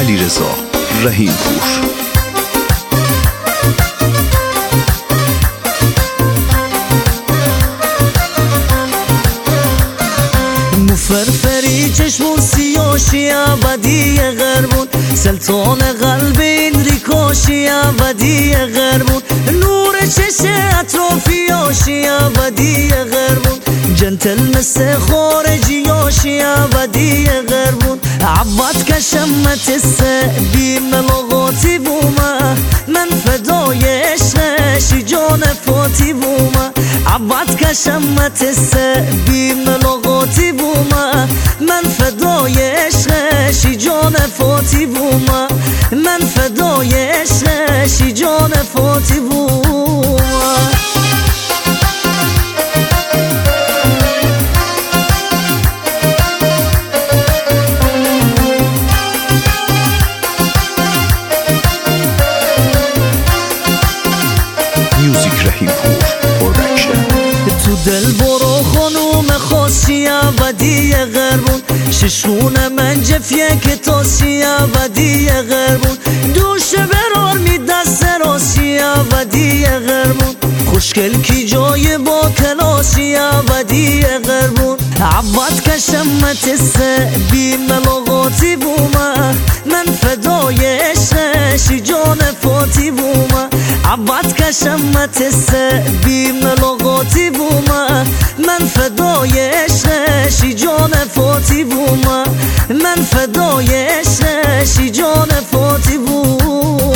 علیرضا رحیم‌پور. فرفری چشمون سیاشی ابدی غربون، سلطان قلب این ریکاشی ابدی غربون، نور چش اطرافیاشی ابدی غربون، جنتل مثل خارجیاشی ابدی غربون، عباد کشمت السعدی ملاقاتی بومه، من فدای عشقشی جان فاتی بومه، عباد کشمت السعدی ملاقاتی بومه، من فدای عشقشی جان فاتی بومه، من فدای عشقشی جان فاتی بومه. میوزیک رحیم‌پور پروداکشن. تو دل برو خانوم خاصی ابدی غربون، ششون من جفیه که تاسی ابدی غربون، دوش برار می دست راسی ابدی غربون، خوشگل کی جای با کلاسی ابدی غربون، عباد کشمت السعدی ملاقاتی بومه، من فدای عشقشی جان فاتی بومه، عباد کشمت السعدی ملاقاتی بومه، من فدای عشقشی جان فاتی بومه، من فدای عشقشی جان فاتی بومه.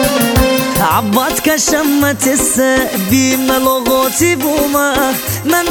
عباد کشمت السعدی ملاقاتی بومه، من